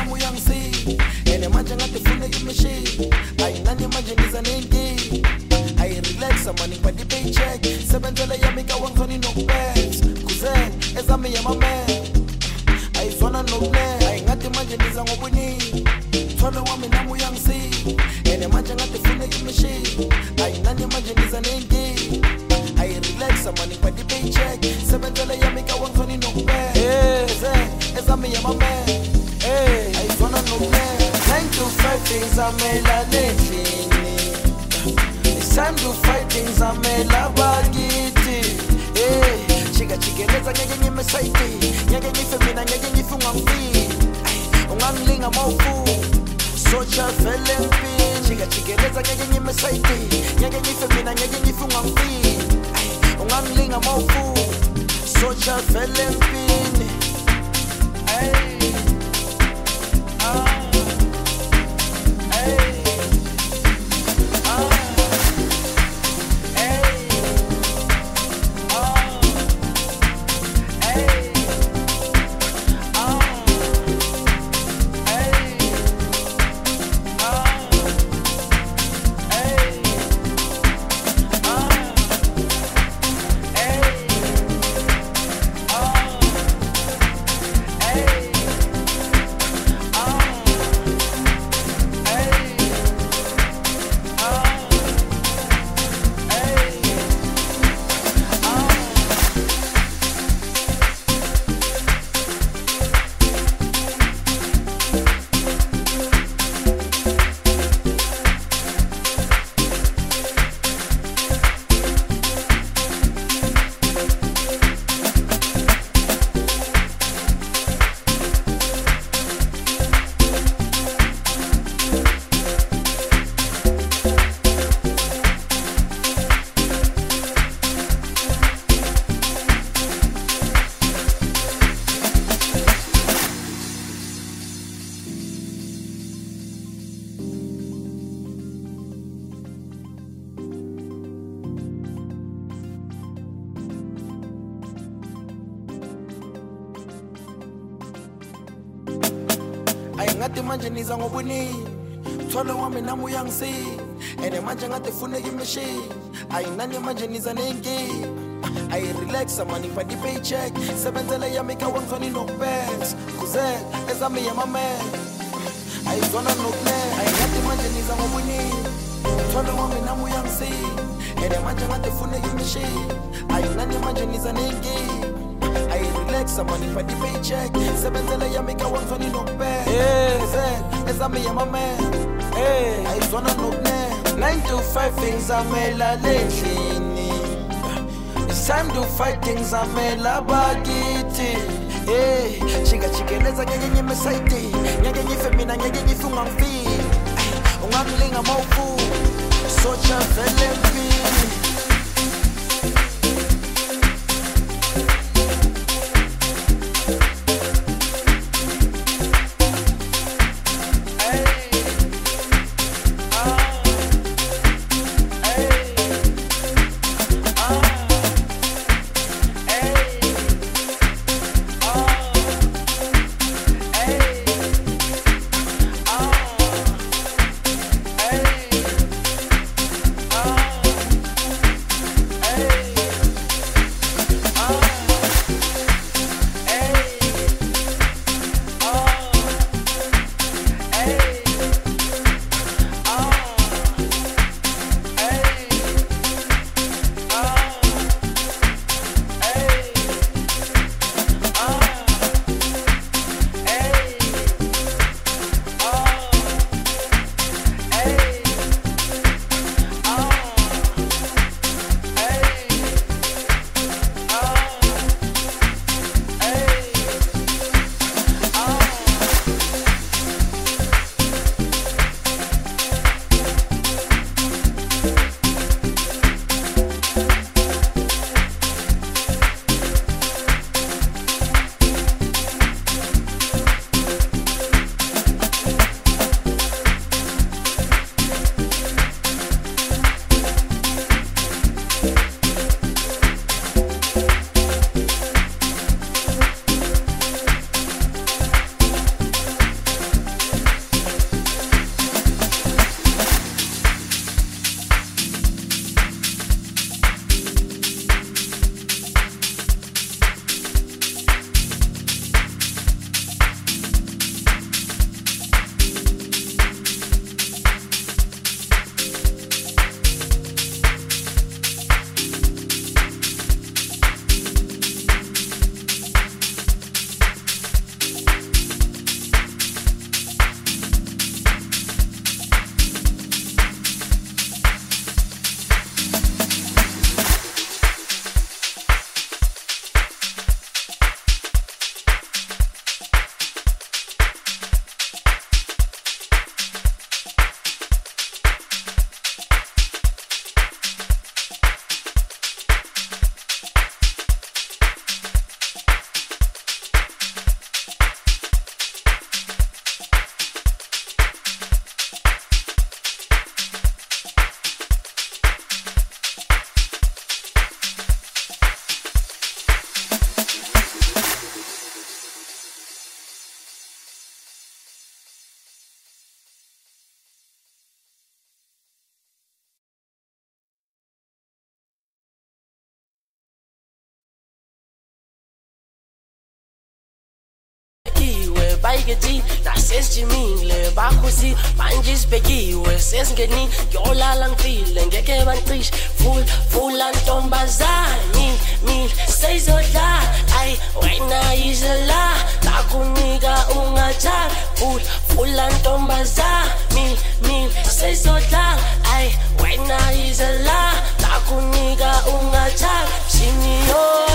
nami uyangisiza ene manje ngathi funa imishini ayinani manje ngizanendi ayirelaxa mani ngibadi paycheck sebenzela yami kawangizoni nokubeza kuze ezami yamamen ayizona nokune ayingathi manje ndiza ngobuningi thole wami nami uyangisiza ene manje ngathi funa imishini ayinani manje ngizanendi ayirelaxa mani ngibadi paycheck sebenzela yami kawangizoni nokubeza ezami yamamen ayizona nokune 9 to 5 things amelane endlini. It's time to fight things amela bakithi. Hey, chikeleza ngeke ngime side. Ngeke ngife mina ngeke ngife ungangifiki. Ungangilinga mawufu. Social fell empini. Chikeleza ngeke ngime side. Ngeke ngife mina ngeke ngife ungangifiki. Ungangilinga mawufu. Social fell empini. Hey. Ayingathi manje niza ngobuningi thole wami nami uyangisiza ene manje ngathi funa imishini ayinani manje niza nengi ayirelaxa mani ngibadi paycheck sebenzela yami kawangizoni nokubeza kuze ezami yamamen ayizona nokune ayingathi manje niza ngobuningi thole wami nami uyangisiza ene manje ngathi funa imishini ayinani manje niza nengi ayirelaxa mani ngibadi paycheck sebenzela yami kawangizoni nokubeza ezami yamamen ayizona nokune 9 to 5 things amela endlini. It's time to fight things amela bakithi. Hey, chikeleza ngeke ngime side. Ngeke ngife mina ngeke ngife ungangifiki. Ungangilinga mawufu. Social fell empini. ayikethi nasesijimile bakhosi manje isibhekiwe sesingeni ngiyolala ngifile ngeke bangicishe full antombazane mina seyizodlala ay wena izela lakunika ungathanda full antombazane mina seyizodlala ay wena izela lakunika ungathanda senior